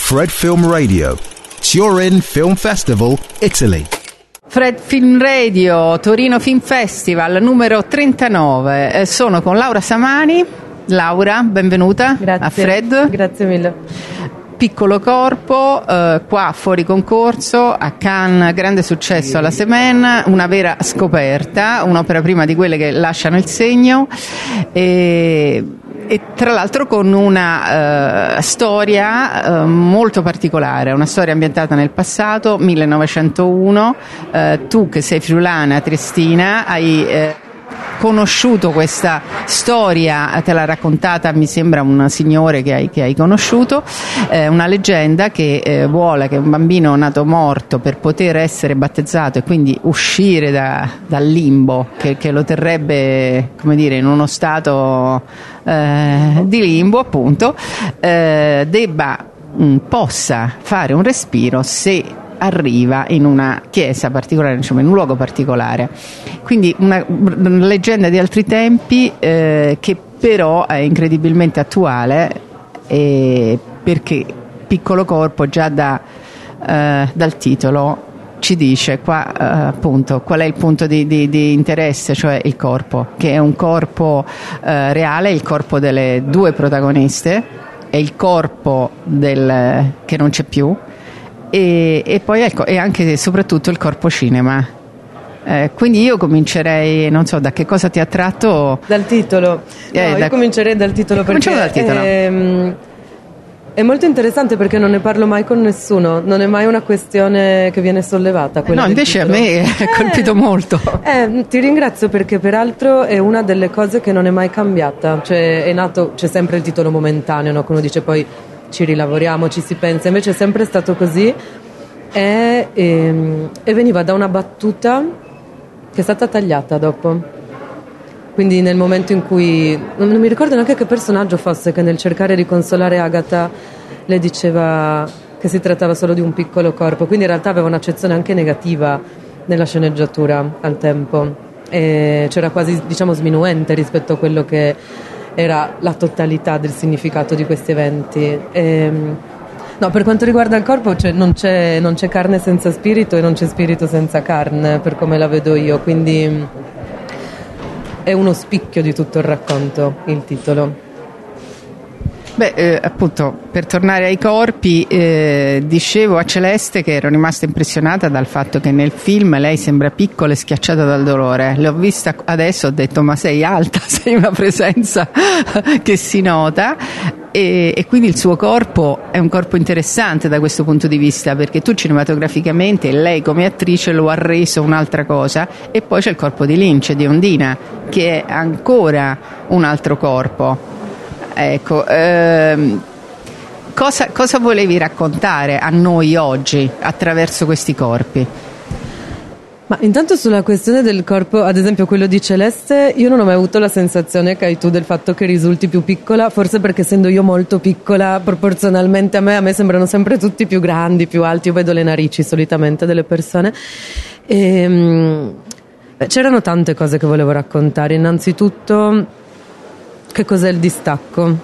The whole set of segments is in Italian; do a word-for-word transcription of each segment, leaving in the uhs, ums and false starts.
Fred Film Radio, Turin Film Festival, Italy. Fred Film Radio, Torino Film Festival numero trentanove. Eh, sono con Laura Samani. Laura, benvenuta. Grazie. A Fred. Grazie mille. Piccolo corpo, eh, qua fuori concorso a Cannes, grande successo alla Semen, una vera scoperta, un'opera prima di quelle che lasciano il segno e, e tra l'altro con una uh, storia uh, molto particolare, una storia ambientata nel passato, millenovecentouno. Uh, tu che sei friulana, triestina, hai uh, conosciuto questa storia, te l'ha raccontata, mi sembra, un signore che hai, che hai conosciuto, eh, una leggenda che eh, vuole che un bambino nato morto, per poter essere battezzato e quindi uscire da, dal limbo che, che lo terrebbe, come dire, in uno stato eh, di limbo, appunto, eh, debba mh, possa fare un respiro se arriva in una chiesa particolare, insomma in un luogo particolare. Quindi una, una leggenda di altri tempi, eh, che però è incredibilmente attuale, eh, perché Piccolo corpo già da, eh, dal titolo ci dice qua, eh, appunto, qual è il punto di, di, di interesse, cioè il corpo, che è un corpo eh, reale, il corpo delle due protagoniste, è il corpo del, che non c'è più. E, e poi ecco, e anche e soprattutto il corpo cinema. Eh, quindi io comincerei, non so da che cosa ti ha attratto. Dal titolo. Eh, no, da... io comincerei dal titolo perché dal titolo. È, è molto interessante perché non ne parlo mai con nessuno, non è mai una questione che viene sollevata. No, invece a me è eh, colpito molto. Eh, ti ringrazio perché peraltro è una delle cose che non è mai cambiata, cioè è nato, c'è sempre il titolo momentaneo, no? Come uno dice poi ci rilavoriamo, ci si pensa, invece è sempre stato così e, e, e veniva da una battuta che è stata tagliata dopo, quindi nel momento in cui non mi ricordo neanche che personaggio fosse, che nel cercare di consolare Agatha le diceva che si trattava solo di un piccolo corpo, quindi in realtà aveva un'accezione anche negativa nella sceneggiatura al tempo e c'era quasi, diciamo, sminuente rispetto a quello che era la totalità del significato di questi eventi. E, no, per quanto riguarda il corpo, cioè, non, c'è, non c'è carne senza spirito e non c'è spirito senza carne, per come la vedo io, quindi è uno spicchio di tutto il racconto, il titolo. Beh, eh, appunto, per tornare ai corpi, eh, dicevo a Celeste che ero rimasta impressionata dal fatto che nel film lei sembra piccola e schiacciata dal dolore. L'ho vista adesso, ho detto ma sei alta, sei una presenza che si nota. E, e quindi il suo corpo è un corpo interessante da questo punto di vista, perché tu cinematograficamente, lei come attrice lo ha reso un'altra cosa, e poi c'è il corpo di Lynch, di Ondina, che è ancora un altro corpo. Ecco, ehm, cosa, cosa volevi raccontare a noi oggi attraverso questi corpi? Ma intanto sulla questione del corpo, ad esempio quello di Celeste, io non ho mai avuto la sensazione che hai tu del fatto che risulti più piccola, forse perché essendo io molto piccola proporzionalmente a me, a me sembrano sempre tutti più grandi, più alti, io vedo le narici solitamente delle persone. E, beh, c'erano tante cose che volevo raccontare, innanzitutto che cos'è il distacco?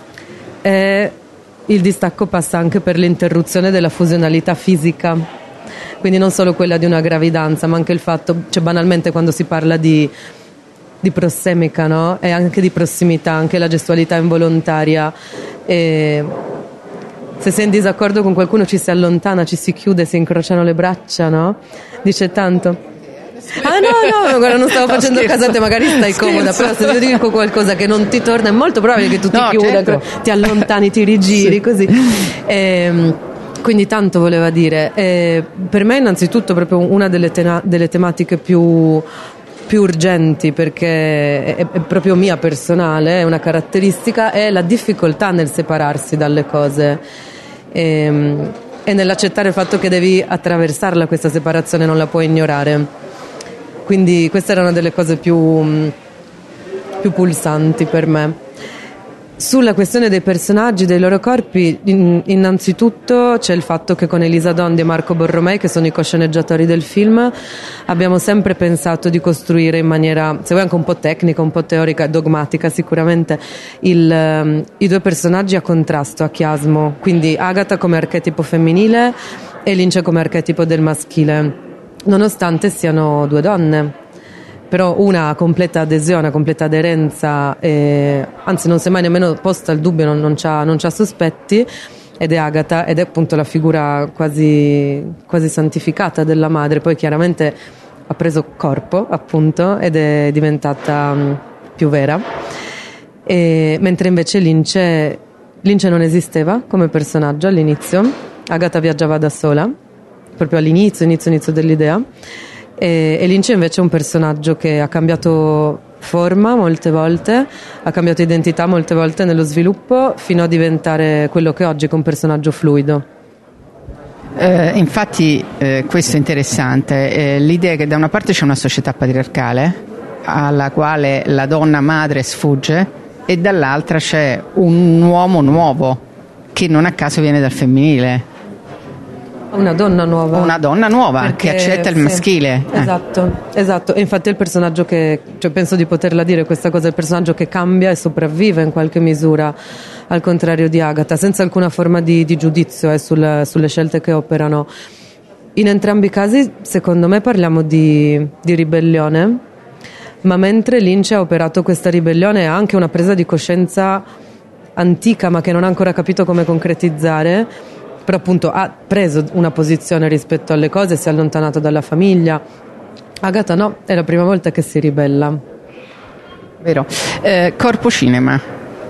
E il distacco passa anche per l'interruzione della fusionalità fisica, quindi non solo quella di una gravidanza, ma anche il fatto, cioè banalmente quando si parla di, di prossemica, no? E anche di prossimità, anche la gestualità involontaria. E se sei in disaccordo con qualcuno ci si allontana, ci si chiude, si incrociano le braccia, no? Dice tanto. Ah no, no, guarda, non stavo facendo no, caso a te, magari stai scherzo. comoda, però se io dico qualcosa che non ti torna è molto probabile che tu ti No, chiuda, certo. ti allontani, ti rigiri, sì. Così. E, quindi tanto voleva dire. E per me innanzitutto proprio una delle, tena- delle tematiche più, più urgenti, perché è, è proprio mia personale, è una caratteristica, è la difficoltà nel separarsi dalle cose. E, e nell'accettare il fatto che devi attraversarla questa separazione, non la puoi ignorare. Quindi questa era una delle cose più, più pulsanti per me. Sulla questione dei personaggi, dei loro corpi, in, innanzitutto c'è il fatto che con Elisa Dondi e Marco Borromei, che sono i cosceneggiatori del film, abbiamo sempre pensato di costruire in maniera, se vuoi anche un po' tecnica, un po' teorica e dogmatica sicuramente, il, um, i due personaggi a contrasto, a chiasmo, quindi Agatha come archetipo femminile e Lince come archetipo del maschile, nonostante siano due donne. Però una ha completa adesione, completa aderenza, e, anzi non si è mai nemmeno posta il dubbio, non, non, c'ha, non c'ha sospetti, ed è Agatha, ed è appunto la figura quasi, quasi santificata della madre. Poi chiaramente ha preso corpo, appunto, ed è diventata um, più vera, e, mentre invece Lince, Lince non esisteva come personaggio all'inizio. Agatha viaggiava da sola, proprio all'inizio, inizio, inizio dell'idea. E Lince invece è un personaggio che ha cambiato forma molte volte, ha cambiato identità molte volte nello sviluppo, fino a diventare quello che oggi è, un personaggio fluido. Eh, infatti eh, questo è interessante, eh, l'idea che da una parte c'è una società patriarcale alla quale la donna madre sfugge, e dall'altra c'è un uomo nuovo che non a caso viene dal femminile. Una donna nuova. Una donna nuova, perché, che accetta il sì, maschile. Esatto, eh. esatto. E infatti è il personaggio che, cioè penso di poterla dire questa cosa, è il personaggio che cambia e sopravvive in qualche misura, al contrario di Agatha, senza alcuna forma di, di giudizio eh, sul, sulle scelte che operano. In entrambi i casi, secondo me, parliamo di, di ribellione, ma mentre Lince ha operato questa ribellione, ha anche una presa di coscienza antica, ma che non ha ancora capito come concretizzare. Però appunto ha preso una posizione rispetto alle cose, si è allontanato dalla famiglia. Agatha no, è la prima volta che si ribella. Vero. Eh, Corpo Cinema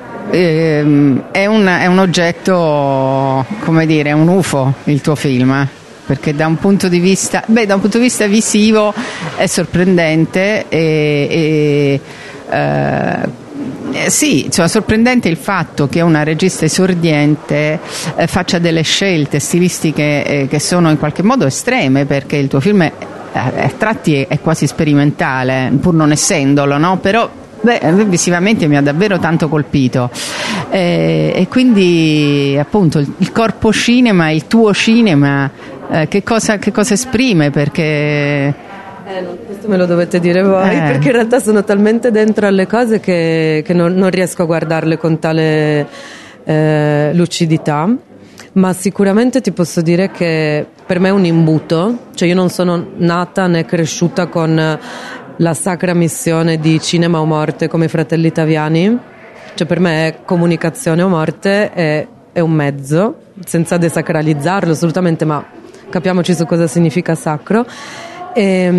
eh, è, un, è un oggetto, come dire, è un U F O il tuo film, perché da un punto di vista, beh, da un punto di vista visivo è sorprendente e, e eh, Eh, sì, insomma, sorprendente il fatto che una regista esordiente eh, faccia delle scelte stilistiche eh, che sono in qualche modo estreme, perché il tuo film è, eh, a tratti è, è quasi sperimentale, pur non essendolo, no? Però beh, visivamente mi ha davvero tanto colpito, eh, e quindi appunto il, il corpo cinema, il tuo cinema, eh, che cosa, che cosa esprime? Perché Eh, no, questo me lo dovete dire voi, eh. perché in realtà sono talmente dentro alle cose che, che non, non riesco a guardarle con tale eh, lucidità, ma sicuramente ti posso dire che per me è un imbuto, cioè io non sono nata né cresciuta con la sacra missione di cinema o morte come i Fratelli Taviani, cioè per me è comunicazione o morte, è, è un mezzo, senza desacralizzarlo assolutamente, ma capiamoci su cosa significa sacro. E,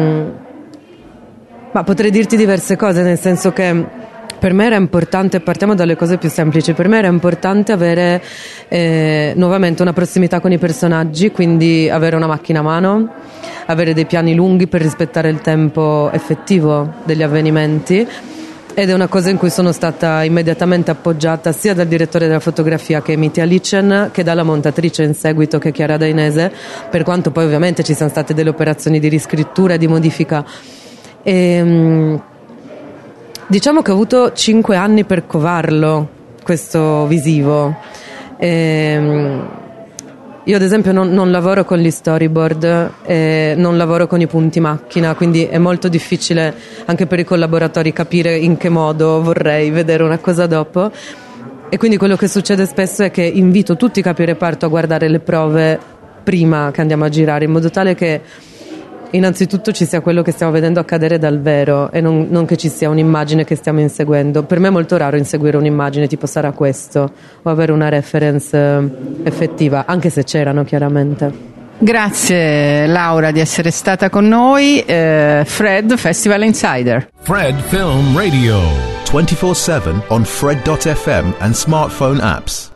ma potrei dirti diverse cose, nel senso che per me era importante, partiamo dalle cose più semplici, per me era importante avere eh, nuovamente una prossimità con i personaggi, quindi avere una macchina a mano, avere dei piani lunghi per rispettare il tempo effettivo degli avvenimenti, ed è una cosa in cui sono stata immediatamente appoggiata sia dal direttore della fotografia, che è Mitya Licen, che dalla montatrice in seguito, che è Chiara Dainese, per quanto poi ovviamente ci siano state delle operazioni di riscrittura e di modifica. E, diciamo che ho avuto cinque anni per covarlo, questo visivo. E, io ad esempio non, non lavoro con gli storyboard, eh, non lavoro con i punti macchina, quindi è molto difficile anche per i collaboratori capire in che modo vorrei vedere una cosa dopo, e quindi quello che succede spesso è che invito tutti i capi reparto a guardare le prove prima che andiamo a girare, in modo tale che innanzitutto ci sia quello che stiamo vedendo accadere dal vero, e non, non che ci sia un'immagine che stiamo inseguendo. Per me è molto raro inseguire un'immagine tipo sarà questo, o avere una reference effettiva, anche se c'erano chiaramente. Grazie Laura di essere stata con noi. eh, Fred, Festival Insider. Fred Film Radio twenty-four seven on Fred dot f m and smartphone apps.